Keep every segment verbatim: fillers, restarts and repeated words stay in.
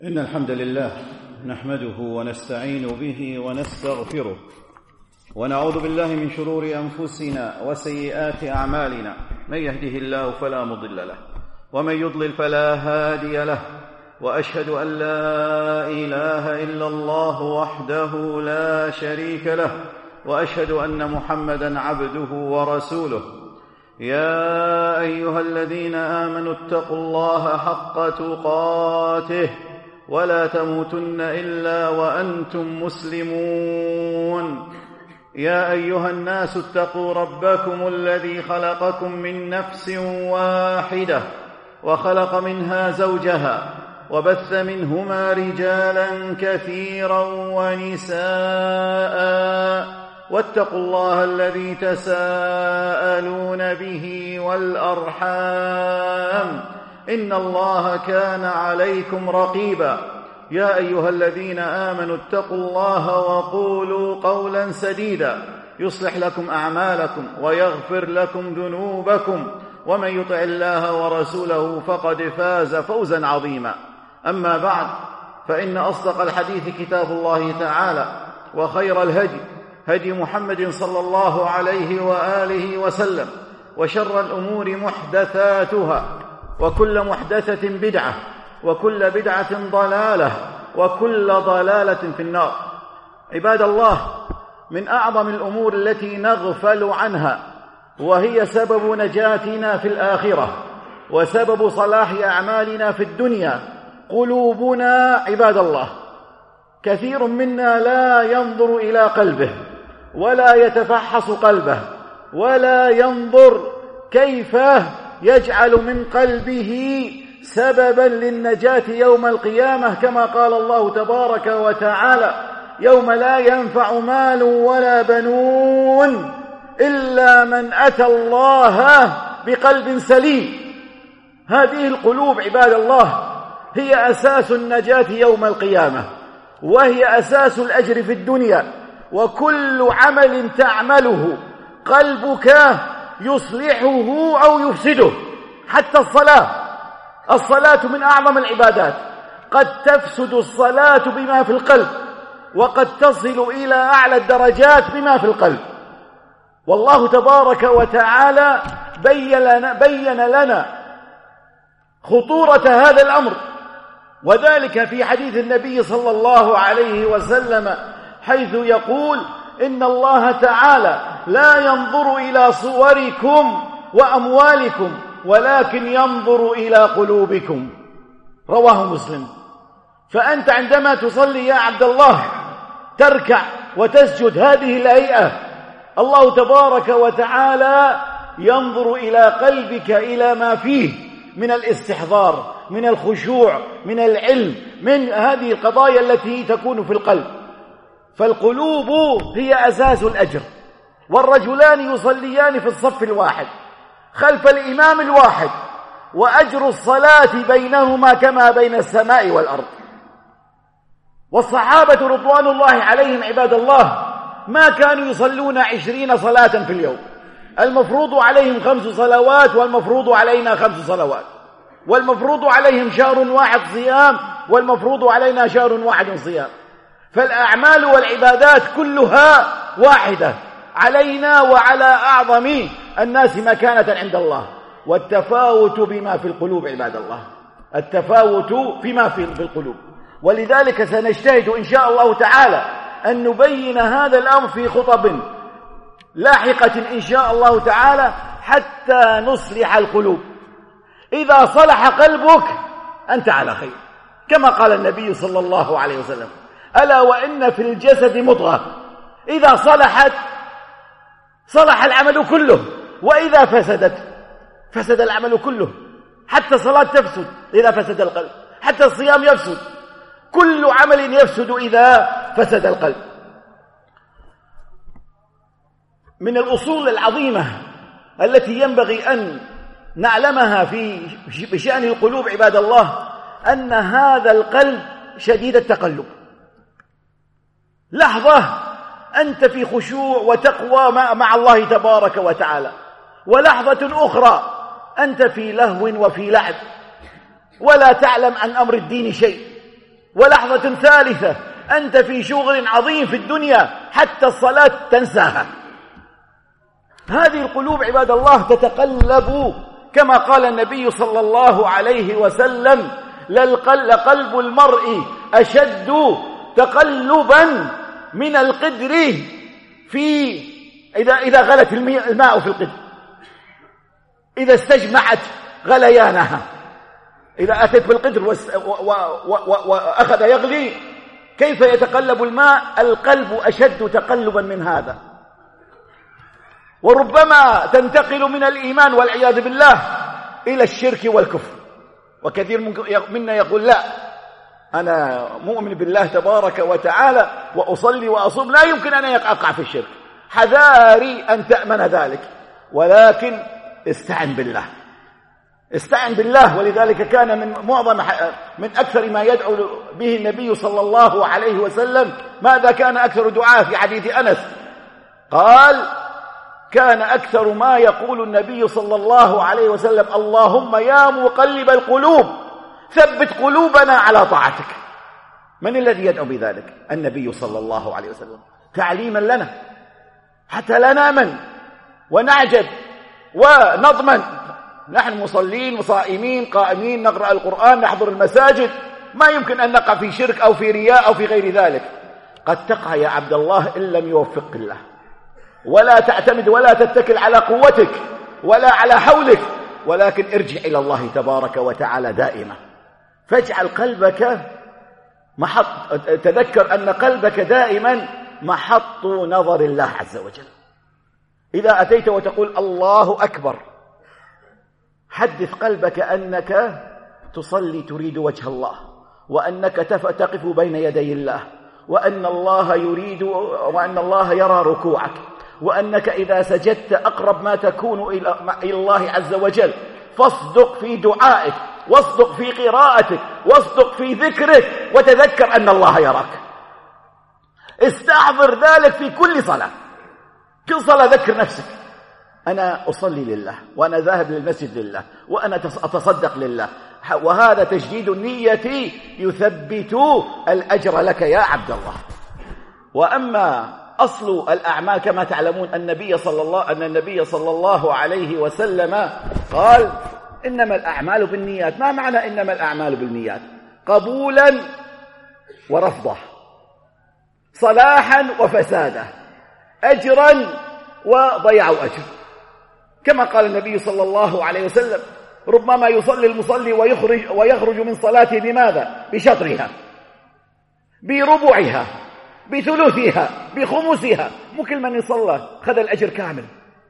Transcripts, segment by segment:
إن الحمد لله نحمده ونستعين به ونستغفره ونعوذ بالله من شرور أنفسنا وسيئات أعمالنا. من يهده الله فلا مضل له ومن يضلل فلا هادي له، وأشهد أن لا إله إلا الله وحده لا شريك له، وأشهد أن محمدًا عبده ورسوله. يا أيها الذين آمنوا اتقوا الله حق تقاته ولا تموتن إلا وأنتم مسلمون. يا أيها الناس اتقوا ربكم الذي خلقكم من نفس واحدة وخلق منها زوجها وبث منهما رجالا كثيرا ونساء، واتقوا الله الذي تساءلون به والأرحام إن الله كان عليكم رقيبا. يا أيها الذين آمنوا اتقوا الله وقولوا قولا سديدا يصلح لكم أعمالكم ويغفر لكم ذنوبكم، ومن يطع الله ورسوله فقد فاز فوزا عظيما. أما بعد، فإن أصدق الحديث كتاب الله تعالى، وخير الهدي هدي محمد صلى الله عليه وآله وسلم، وشر الأمور محدثاتها، وكل محدثة بدعة، وكل بدعة ضلالة، وكل ضلالة في النار. عباد الله، من أعظم الأمور التي نغفل عنها وهي سبب نجاتنا في الآخرة وسبب صلاح أعمالنا في الدنيا قلوبنا. عباد الله، كثير منا لا ينظر إلى قلبه ولا يتفحص قلبه ولا ينظر كيف يجعل من قلبه سببا للنجاة يوم القيامة، كما قال الله تبارك وتعالى: يوم لا ينفع مال ولا بنون إلا من أتى الله بقلب سليم. هذه القلوب عباد الله هي أساس النجاة يوم القيامة، وهي أساس الأجر في الدنيا. وكل عمل تعمله قلبك يصلحه أو يفسده، حتى الصلاة. الصلاة من أعظم العبادات، قد تفسد الصلاة بما في القلب، وقد تصل إلى أعلى الدرجات بما في القلب. والله تبارك وتعالى بين لنا, بين لنا خطورة هذا الأمر، وذلك في حديث النبي صلى الله عليه وسلم، حيث يقول: إن الله تعالى لا ينظر إلى صوركم وأموالكم ولكن ينظر إلى قلوبكم. رواه مسلم. فأنت عندما تصلي يا عبد الله تركع وتسجد هذه الهيئة، الله تبارك وتعالى ينظر إلى قلبك، إلى ما فيه من الاستحضار، من الخشوع، من العلم، من هذه القضايا التي تكون في القلب. فالقلوب هي أساس الأجر. والرجلان يصليان في الصف الواحد خلف الإمام الواحد، وأجر الصلاة بينهما كما بين السماء والأرض. والصحابة رضوان الله عليهم عباد الله ما كانوا يصلون عشرين صلاة في اليوم. المفروض عليهم خمس صلوات، والمفروض علينا خمس صلوات، والمفروض عليهم شهر واحد صيام، والمفروض علينا شهر واحد صيام. فالأعمال والعبادات كلها واحدة علينا وعلى أعظم الناس مكانة عند الله. والتفاوت بما في القلوب عباد الله، التفاوت فيما في القلوب. ولذلك سنجتهد إن شاء الله تعالى أن نبين هذا الأمر في خطب لاحقة إن شاء الله تعالى، حتى نصلح القلوب. إذا صلح قلبك أنت على خير، كما قال النبي صلى الله عليه وسلم: ألا وإن في الجسد مضغة إذا صلحت صلح العمل كله، وإذا فسدت فسد العمل كله. حتى الصلاة تفسد إذا فسد القلب، حتى الصيام يفسد، كل عمل يفسد إذا فسد القلب. من الأصول العظيمة التي ينبغي أن نعلمها في بشأن القلوب عباد الله أن هذا القلب شديد التقلب. لحظة أنت في خشوع وتقوى مع الله تبارك وتعالى، ولحظة أخرى أنت في لهو وفي لعب، ولا تعلم عن أمر الدين شيء. ولحظة ثالثة أنت في شغل عظيم في الدنيا حتى الصلاة تنساها. هذه القلوب عباد الله تتقلب كما قال النبي صلى الله عليه وسلم: لقلب المرء أشد تقلبا من القدر في إذا إذا غلت الماء في القدر، إذا استجمعت غليانها. إذا أتت بالقدر وأخذ يغلي كيف يتقلب الماء؟ القلب أشد تقلبا من هذا. وربما تنتقل من الإيمان والعياذ بالله إلى الشرك والكفر. وكثير منا يقول: لا، أنا مؤمن بالله تبارك وتعالى وأصلي وأصوم، لا يمكن أن أقع في الشرك. حذاري أن تأمن ذلك، ولكن استعن بالله، استعن بالله. ولذلك كان من معظم من أكثر ما يدعو به النبي صلى الله عليه وسلم. ماذا كان أكثر دعاء في حديث أنس؟ قال: كان أكثر ما يقول النبي صلى الله عليه وسلم: اللهم يا مقلب القلوب ثبت قلوبنا على طاعتك. من الذي يدعو بذلك؟ النبي صلى الله عليه وسلم، تعليما لنا حتى لا نامن ونعجب ونضمن. نحن مصلين وصائمين قائمين نقرأ القرآن نحضر المساجد، ما يمكن أن نقع في شرك أو في رياء أو في غير ذلك. قد تقع يا عبد الله إن لم يوفق الله. ولا تعتمد ولا تتكل على قوتك ولا على حولك، ولكن ارجع إلى الله تبارك وتعالى دائما. فاجعل قلبك محط، تذكر أن قلبك دائما محط نظر الله عز وجل. إذا أتيت وتقول الله أكبر، حدث قلبك أنك تصلي تريد وجه الله، وأنك تقف بين يدي الله، وأن الله يريد وأن الله يرى ركوعك، وأنك إذا سجدت أقرب ما تكون إلى الله عز وجل. فاصدق في دعائك، واصدق في قراءتك، واصدق في ذكرك، وتذكر أن الله يراك. استحضر ذلك في كل صلاة. كل صلاة ذكر نفسك: أنا أصلي لله، وأنا ذاهب للمسجد لله، وأنا أتصدق لله. وهذا تجديد النية يثبت الأجر لك يا عبد الله. وأما أصل الأعمال كما تعلمون النبي صلى الله أن النبي صلى الله عليه وسلم قال: إنما الأعمال بالنيات. ما معنى إنما الأعمال بالنيات؟ قبولا ورفضا، صلاحا وفسادا، أجرا وضياع أجر. كما قال النبي صلى الله عليه وسلم: ربما يصلي المصلي ويخرج, ويخرج من صلاته بماذا؟ بشطرها، بربعها، بثلثها، بخمسها. مو كل من يصلى خذ الأجر كامل،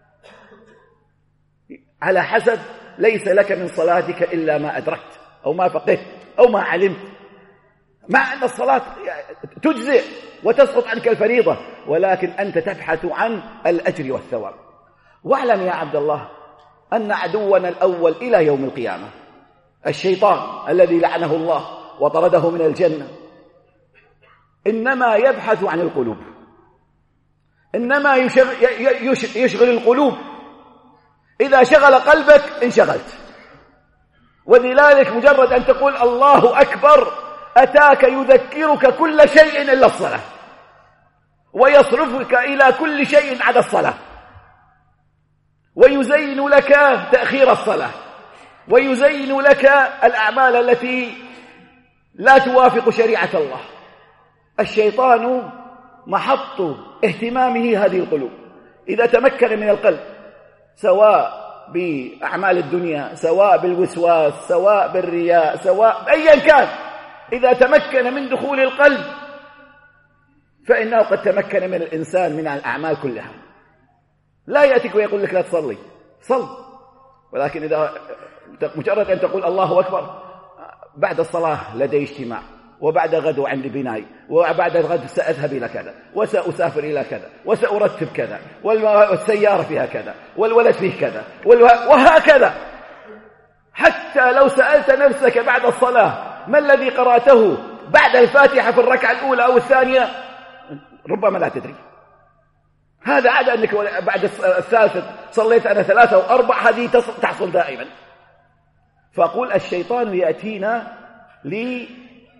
على حسب. ليس لك من صلاتك إلا ما أدركت أو ما فقهت أو ما علمت. مع أن الصلاة تجزئ وتسقط عنك الفريضة، ولكن أنت تبحث عن الأجر والثواب. واعلم يا عبد الله أن عدونا الأول إلى يوم القيامة الشيطان الذي لعنه الله وطرده من الجنة، إنما يبحث عن القلوب، إنما يشغل القلوب. إذا شغل قلبك انشغلت. ولذلك مجرد أن تقول الله أكبر أتاك يذكرك كل شيء إلا الصلاة، ويصرفك إلى كل شيء عدا الصلاة، ويزين لك تأخير الصلاة، ويزين لك الأعمال التي لا توافق شريعة الله. الشيطان محط اهتمامه هذه القلوب. إذا تمكن من القلب، سواء بأعمال الدنيا، سواء بالوسواس، سواء بالرياء، سواء أيا كان، إذا تمكن من دخول القلب فإنه قد تمكن من الإنسان من الأعمال كلها. لا يأتيك ويقول لك لا تصلي، صل، ولكن إذا مجرد أن تقول الله أكبر، بعد الصلاة لدي اجتماع، وبعد غد عندي بناي، وبعد الغد سأذهب إلى كذا، وسأسافر إلى كذا، وسأرتب كذا، والسيارة فيها كذا، والولد فيه كذا، وهكذا. حتى لو سألت نفسك بعد الصلاة ما الذي قرأته بعد الفاتحة في الركعة الأولى أو الثانية، ربما لا تدري. هذا عادة أنك بعد الثالثة صليت أنا ثلاثة أو أربع، هذه تحصل دائما. فأقول الشيطان يأتينا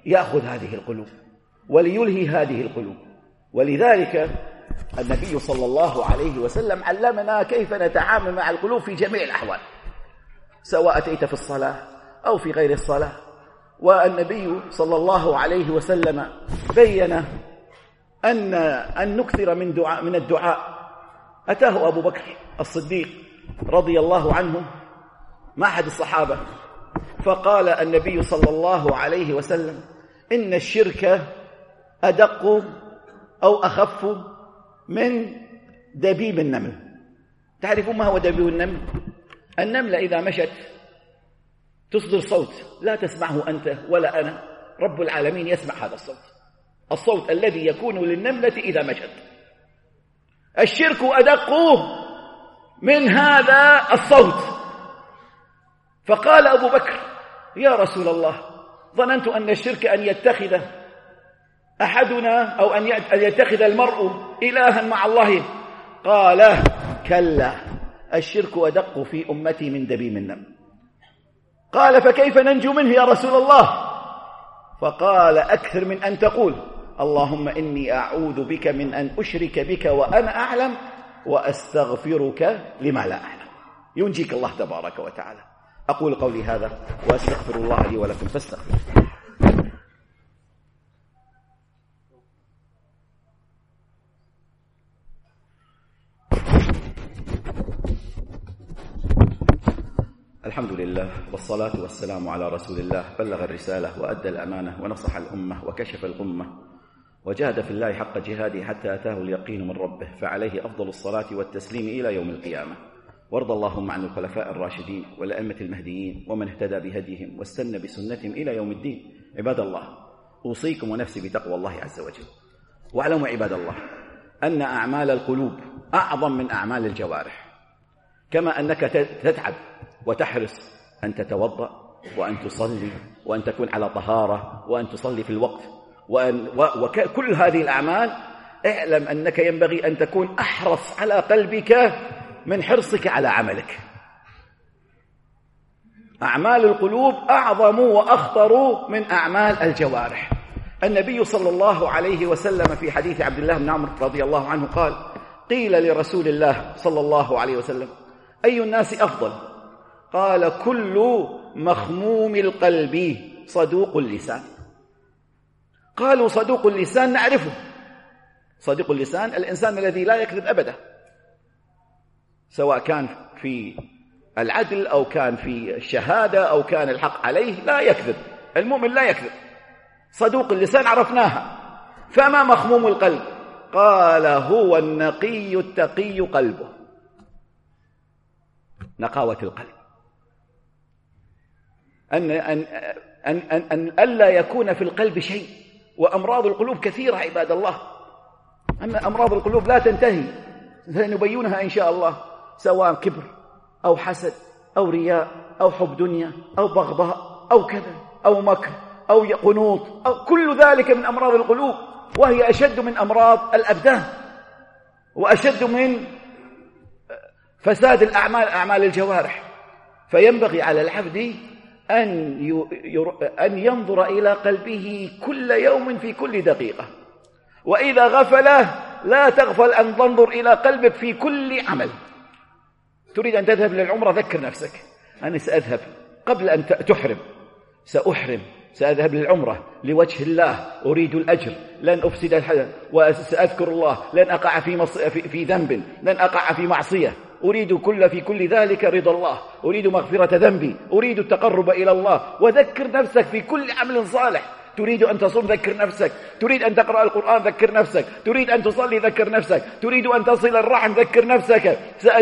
يأخذ هذه القلوب وليلهي هذه القلوب. ولذلك النبي صلى الله عليه وسلم علمنا كيف نتعامل مع القلوب في جميع الأحوال، سواء أتيت في الصلاة أو في غير الصلاة. والنبي صلى الله عليه وسلم بين أن أن نكثر من دعاء من الدعاء. أتاه أبو بكر الصديق رضي الله عنه مع أحد الصحابة، فقال النبي صلى الله عليه وسلم: إن الشرك أدق أو أخف من دبيب النمل. تعرفون ما هو دبيب النمل؟ النملة إذا مشت تصدر صوت لا تسمعه أنت ولا أنا، رب العالمين يسمع هذا الصوت، الصوت الذي يكون للنملة إذا مشت. الشرك أدق من هذا الصوت. فقال أبو بكر: يا رسول الله، ظننت أن الشرك أن يتخذ أحدنا أو أن يتخذ المرء إلها مع الله. قال: كلا، الشرك أدق في أمتي من دبيب النمل. قال: فكيف ننجو منه يا رسول الله؟ فقال: أكثر من أن تقول اللهم إني أعوذ بك من أن أشرك بك وأنا أعلم وأستغفرك لما لا أعلم. ينجيك الله تبارك وتعالى. أقول قولي هذا وأستغفر الله لي ولكم فاستغفروا. الحمد لله والصلاة والسلام على رسول الله، بلغ الرسالة وأدى الأمانة ونصح الأمة وكشف الغمة وجاهد في الله حق جهاده حتى أتاه اليقين من ربه، فعليه أفضل الصلاة والتسليم إلى يوم القيامة. وارض اللهم عن الخلفاء الراشدين والأئمة المهديين ومن اهتدى بهديهم واستنى بسنتهم إلى يوم الدين. عباد الله، أوصيكم ونفسي بتقوى الله عز وجل. واعلموا عباد الله أن أعمال القلوب أعظم من أعمال الجوارح. كما أنك تتعب وتحرص أن تتوضأ وأن تصلي وأن تكون على طهارة وأن تصلي في الوقت وأن وكل هذه الأعمال، اعلم أنك ينبغي أن تكون أحرص على قلبك من حرصك على عملك. أعمال القلوب أعظم وأخطر من أعمال الجوارح. النبي صلى الله عليه وسلم في حديث عبد الله بن عمرو رضي الله عنه قال: قيل لرسول الله صلى الله عليه وسلم: أي الناس أفضل؟ قال: كل مخموم القلب صدوق اللسان. قالوا: صدوق اللسان نعرفه. صدوق اللسان الإنسان الذي لا يكذب أبدا، سواء كان في العدل أو كان في الشهادة أو كان الحق عليه، لا يكذب. المؤمن لا يكذب. صدوق اللسان عرفناها. فما مخموم القلب؟ قال: هو النقي التقي قلبه. نقاوة القلب، أن أن أن أن أن ألا يكون في القلب شيء. وأمراض القلوب كثيرة عباد الله. أما أمراض القلوب لا تنتهي، سنبينها إن شاء الله، سواء كبر أو حسد أو رياء أو حب دنيا أو بغضاء أو كذا أو مكر أو قنوط أو كل ذلك من أمراض القلوب، وهي أشد من أمراض الأبدان وأشد من فساد الأعمال أعمال الجوارح. فينبغي على العبد أن أن ينظر إلى قلبه كل يوم في كل دقيقة، وإذا غفل لا تغفل أن تنظر إلى قلبك في كل عمل. تريد أن تذهب للعمرة، ذكر نفسك: أنا سأذهب قبل أن تحرم، سأحرم، سأذهب للعمرة لوجه الله، أريد الأجر، لن أفسد الحدث، وسأذكر الله، لن أقع في, مص... في... في ذنب، لن أقع في معصية، أريد كل في كل ذلك رضا الله، أريد مغفرة ذنبي، أريد التقرب إلى الله. وذكر نفسك في كل عمل صالح. تريد أن تصوم، ذكر نفسك. تريد أن تقرأ القرآن، ذكر نفسك. تريد أن تصلي، ذكر نفسك. تريد أن تصل الرحم، ذكر نفسك: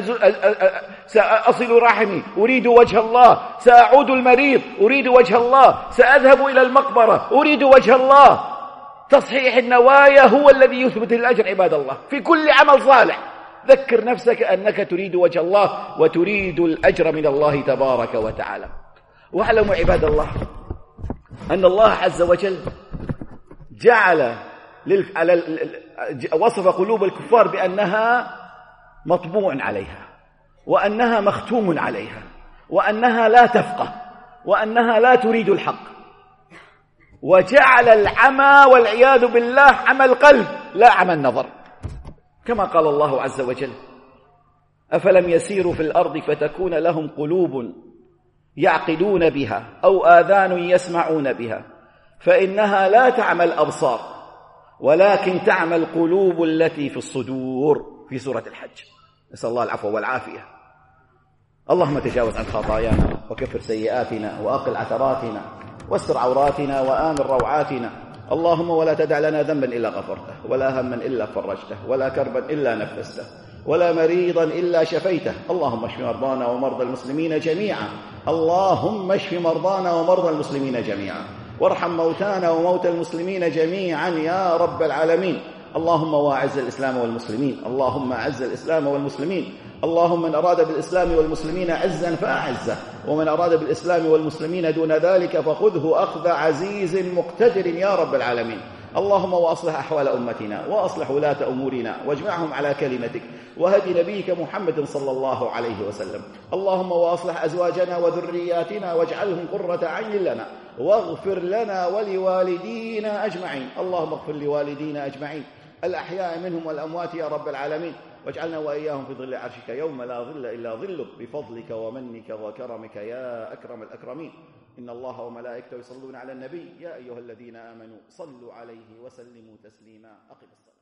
سأصل رحمي، أريد وجه الله. سأعود المريض، أريد وجه الله. سأذهب إلى المقبرة، أريد وجه الله. تصحيح النوايا هو الذي يثبت الأجر عباد الله في كل عمل صالح. ذكر نفسك أنك تريد وجه الله وتريد الأجر من الله تبارك وتعالى. واعلموا عباد الله أن الله عز وجل جعل على وصف قلوب الكفار بأنها مطبوع عليها، وأنها مختوم عليها، وأنها لا تفقه، وأنها لا تريد الحق. وجعل العمى والعياذ بالله عمى القلب لا عمى النظر، كما قال الله عز وجل: أفلم يسيروا في الأرض فتكون لهم قلوب يعقلون بها أو آذان يسمعون بها فإنها لا تعمى الأبصار ولكن تعمى القلوب التي في الصدور، في سورة الحج. نسأل الله العفو والعافية. اللهم تجاوز عن خطايانا وكفر سيئاتنا وأقل عثراتنا واستر عوراتنا وآمن روعاتنا. اللهم ولا تدع لنا ذنبا إلا غفرته، ولا هما إلا فرجته، ولا كربا إلا نفسته، ولا مريضا إلا شفيته. اللهم اشف مرضانا ومرضى المسلمين جميعا، اللهم اشف مرضانا ومرضى المسلمين جميعا، وارحم موتانا وموتى المسلمين جميعا يا رب العالمين. اللهم واعز الإسلام والمسلمين، اللهم أعز الإسلام والمسلمين. اللهم من أراد بالإسلام والمسلمين عزا فأعزه، ومن أراد بالإسلام والمسلمين دون ذلك فخذه أخذ عزيز مقتدر يا رب العالمين. اللهم وأصلح أحوال أمتنا وأصلح ولاة أمورنا واجمعهم على كلمتك وهدي نبيك محمد صلى الله عليه وسلم. اللهم وأصلح أزواجنا وذرياتنا واجعلهم قرة عين لنا، واغفر لنا ولوالدينا أجمعين. اللهم اغفر لوالدينا أجمعين الأحياء منهم والأموات يا رب العالمين، واجعلنا وإياهم في ظل عرشك يوم لا ظل إلا ظلك بفضلك ومنك وكرمك يا أكرم الأكرمين. إن الله وملائكته يصلون على النبي يا أيها الذين آمنوا صلوا عليه وسلموا تسليما. أقم الصلاة.